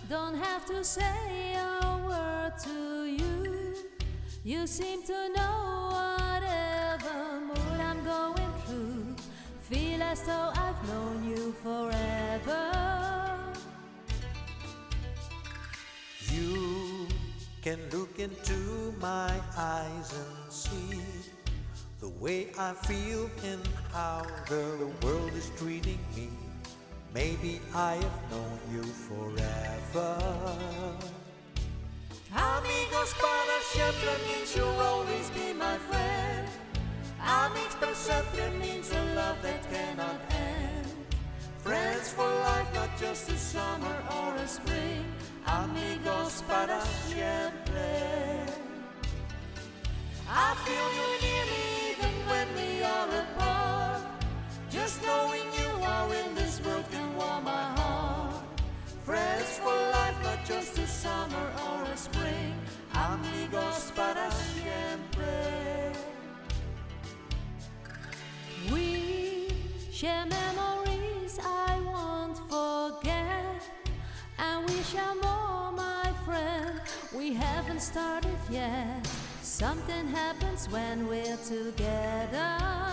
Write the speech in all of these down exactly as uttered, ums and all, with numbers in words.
Don't have to say a word to you. You seem to know whatever mood I'm going through. Feel as though I've known you forever. You can look into my eyes and see the way I feel and how the world is treating me. Maybe I have known you forever. Amigos para siempre means you'll always be my friend. Amigos para siempre means a love that cannot end. Friends for life, not just a summer or a spring. Amigos para siempre. I feel you near me even when we are apart. Just knowing you are in this world can warm my heart. Friends for life, not just a summer or a spring. Amigos para siempre. We share memories I won't forget, and we share more, my friend. We haven't started yet. Something happens when we're together.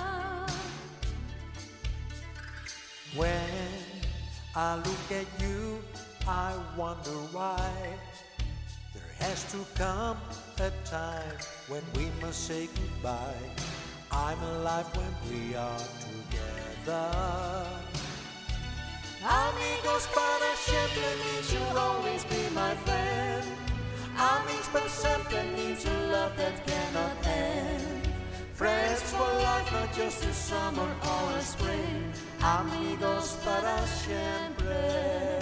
When I look at you, I wonder why there has to come a time when we must say goodbye. I'm alive when we are together. Amigos para siempre means you'll always be my friend. Amigos para siempre means a love that cannot end. Friends for life, not just a summer or a spring. Amigos para siempre.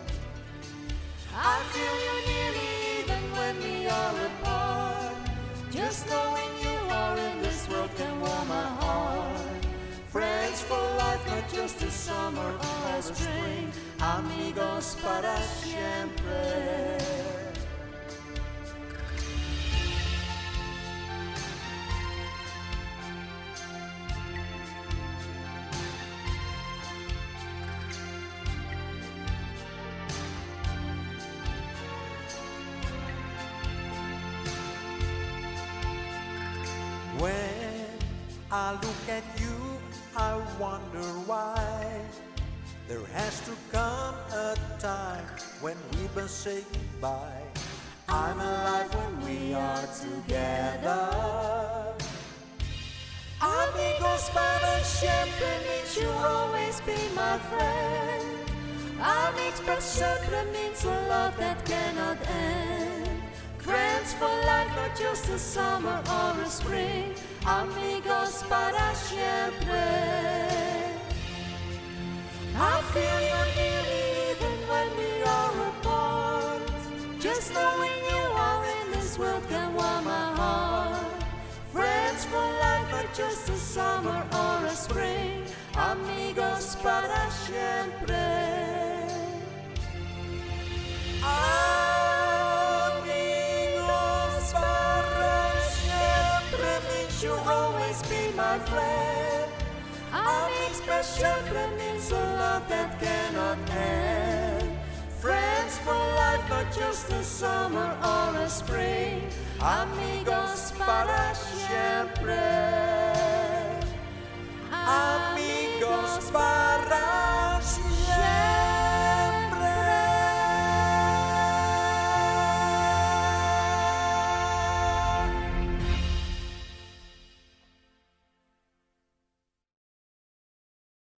I feel you near me even when we are apart. Just knowing you are in this world can warm my heart. Friends for life, not just a summer or a spring. Amigos para siempre. When I look at you, I wonder why there has to come a time when we must say goodbye. I'm alive when we are together. Amigos para siempre means you'll always be my friend. Amigos para siempre means a love that cannot end. Friends for life, not just a summer or a spring. Amigos para siempre. I feel you near me even when we are apart. Just knowing you are in this world can warm my heart. Friends for life, not just a summer or a spring. Amigos para siempre. You'll always be my friend. Amigos para siempre means a love that cannot end. Friends for life, not just a summer or a spring. Amigos para siempre.